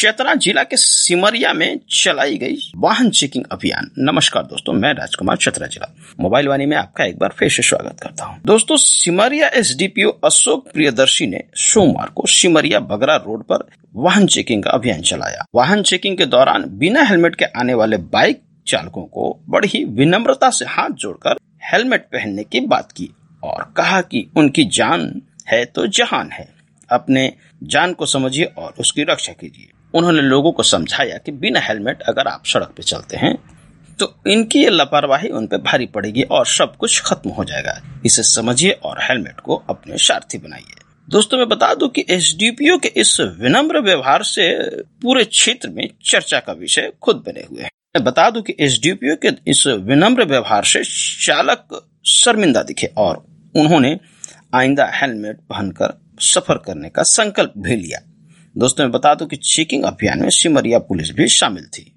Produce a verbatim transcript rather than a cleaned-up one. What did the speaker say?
चतरा जिला के सिमरिया में चलाई गई वाहन चेकिंग अभियान। नमस्कार दोस्तों, मैं राजकुमार चतरा जिला मोबाइल वाणी में आपका एक बार फिर से स्वागत करता हूं। दोस्तों, सिमरिया एसडीपीओ अशोक प्रियदर्शी ने सोमवार को सिमरिया बगरा रोड पर वाहन चेकिंग का अभियान चलाया। वाहन चेकिंग के दौरान बिना हेलमेट के आने वाले बाइक चालकों को बड़ी ही विनम्रता से हाथ जोड़कर हेलमेट पहनने की बात की और कहा कि उनकी जान है तो जहान है, अपने जान को समझिए और उसकी रक्षा कीजिए। उन्होंने लोगों को समझाया कि बिना हेलमेट अगर आप सड़क पे चलते हैं तो इनकी ये लापरवाही उन पे भारी पड़ेगी और सब कुछ खत्म हो जाएगा। इसे समझिए और हेलमेट को अपने सारथी बनाइए। दोस्तों, मैं बता दूं कि एसडीपीओ के इस विनम्र व्यवहार से पूरे क्षेत्र में चर्चा का विषय खुद बने हुए हैं। मैं बता दूं कि एसडीपीओ के इस विनम्र व्यवहार से चालक शर्मिंदा दिखे और उन्होंने आइंदा हेलमेट पहनकर सफर करने का संकल्प भी लिया। दोस्तों, मैं बता दूं कि चेकिंग अभियान में सिमरिया पुलिस भी शामिल थी।